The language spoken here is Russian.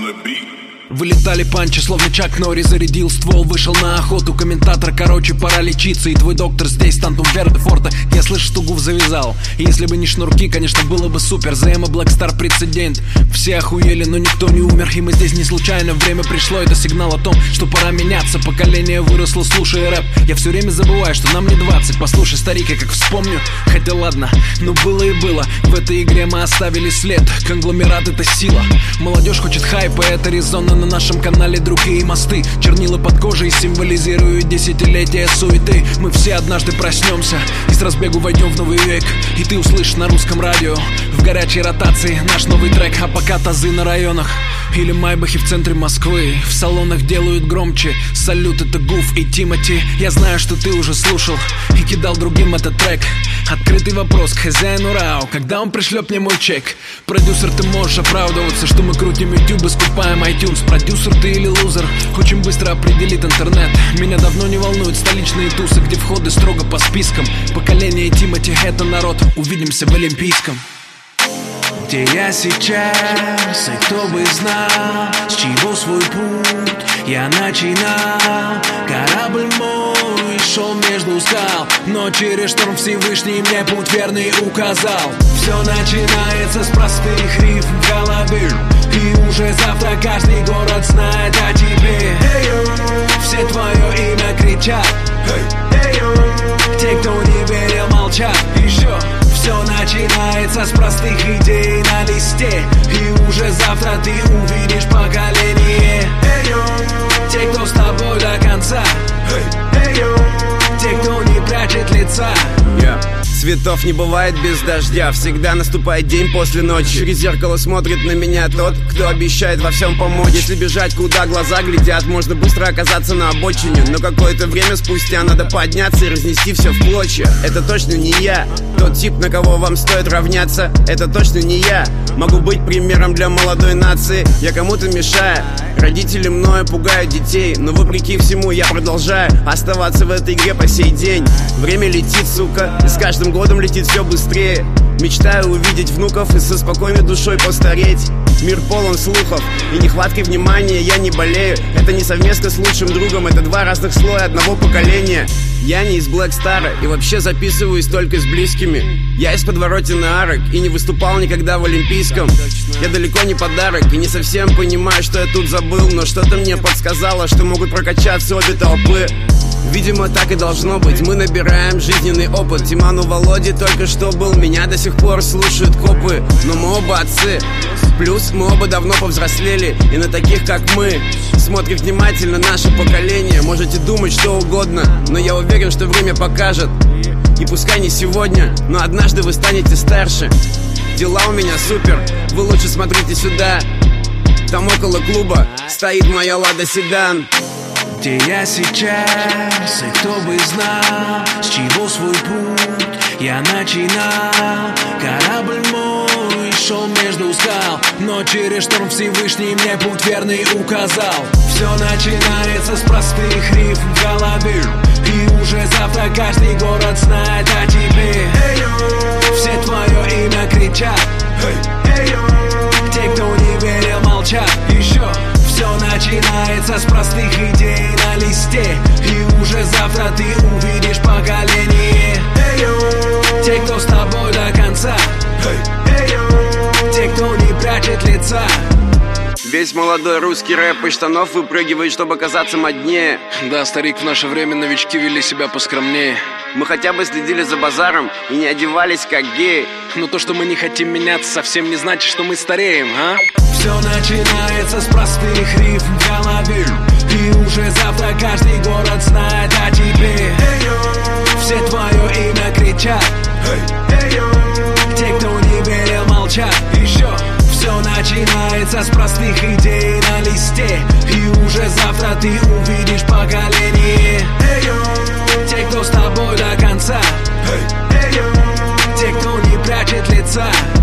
Вылетали панчи, словно Чак Норри зарядил ствол. Вышел на охоту комментатор, короче, пора лечиться. И твой доктор здесь, Тантум Верде Форте. Я слышу, что Гуф завязал. И если бы не шнурки, конечно, было бы супер. ЗМ и Black Star прецедент. Все охуели, но никто не умер. И мы здесь не случайно, время пришло. Это сигнал о том, что пора меняться. Поколение выросло, слушая рэп. Я все время забываю, что нам не 20. Послушай, старик, я как вспомню. Хотя ладно, но было и было. В этой игре мы оставили след. Конгломерат — это сила. Молодежь хочет хайпа, это резонно. На нашем канале другие мосты. Чернила под кожей символизируют десятилетия суеты. Мы все однажды проснемся и с разбегу войдем в новый век. И ты услышишь на русском радио в горячей ротации наш новый трек. А пока тазы на районах или майбахи в центре Москвы в салонах делают громче. Салют, это Гуф и Тимати. Я знаю, что ты уже слушал и кидал другим этот трек. Открытый вопрос к хозяину РАО: когда он пришлет мне мой чек? Продюсер, ты можешь оправдываться, что мы крутим YouTube и скупаем iTunes. Продюсер ты или лузер? Очень быстро определит интернет. Меня давно не волнуют столичные тусы, где входы строго по спискам. Поколение Тимати — это народ. Увидимся в Олимпийском. Где я сейчас, и кто бы знал, с чего свой путь я начинал. Корабль мой шел между скал, но через шторм Всевышний мне путь верный указал. Все начинается с простых рифм в голове, и уже завтра каждый город знает о тебе. Все твое имя кричат, те, кто не верил, молчат. Еще все начинается с простых идей на листе, и уже завтра ты увидишь поколение. Те, кто с тобой до конца, те, кто не прячет лица. Цветов не бывает без дождя, всегда наступает день после ночи. Через зеркало смотрит на меня тот, кто обещает во всем помочь. Если бежать, куда глаза глядят, можно быстро оказаться на обочине. Но какое-то время спустя надо подняться и разнести все в клочья. Это точно не я, тот тип, на кого вам стоит равняться. Это точно не я, могу быть примером для молодой нации. Я кому-то мешаю, родители мною пугают детей, но вопреки всему я продолжаю оставаться в этой игре по сей день. Время летит, сука, и с каждым годом летит все быстрее. Мечтаю увидеть внуков и со спокойной душой постареть. Мир полон слухов, и нехваткой внимания я не болею. Это не совместно с лучшим другом, это два разных слоя одного поколения. Я не из Black Star и вообще записываюсь только с близкими. Я из подворотен арок и не выступал никогда в Олимпийском. Я далеко не подарок и не совсем понимаю, что я тут забыл, но что-то мне подсказало, что могут прокачаться обе толпы. Видимо, так и должно быть, мы набираем жизненный опыт. Тиману Володе только что был, меня до сих пор слушают копы. Но мы оба отцы, плюс мы оба давно повзрослели, и на таких, как мы, смотрит внимательно наше поколение. Можете думать что угодно, но я уверен, что время покажет. И пускай не сегодня, но однажды вы станете старше. Дела у меня супер, вы лучше смотрите сюда. Там около клуба стоит моя Лада Седан. Где я сейчас, и кто бы знал, с чего свой путь я начинал. Корабль мой шел между скал, но через шторм Всевышний мне путь верный указал. Все начинается с простых рифм в голове, и уже завтра каждый город знает о тебе. Все твое имя кричат, те, кто не верил, молчат. Еще все начинается с простых идей на листе, и уже завтра ты увидишь поколение. Те, кто с тобой до конца, те, кто не прячет лица. Весь молодой русский рэп из штанов выпрыгивает, чтобы казаться моднее. Да, старик, в наше время новички вели себя поскромнее. Мы хотя бы следили за базаром и не одевались как геи. Но то, что мы не хотим меняться, совсем не значит, что мы стареем, а? Все начинается с простых рифм в голове, и уже завтра каждый город знает о тебе. Все твое имя кричат, те, кто не верил, молчат. Еще все начинается с простых идей на листе, и уже завтра ты увидишь поколение. Те, кто с тобой до конца, те, кто не прячет лица.